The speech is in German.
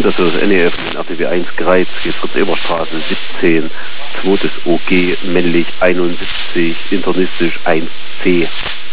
Das ist das NEF in RTW 1 Greiz, geht Fritz-Eber-Straße 17, zweites OG, männlich 71, internistisch 1C.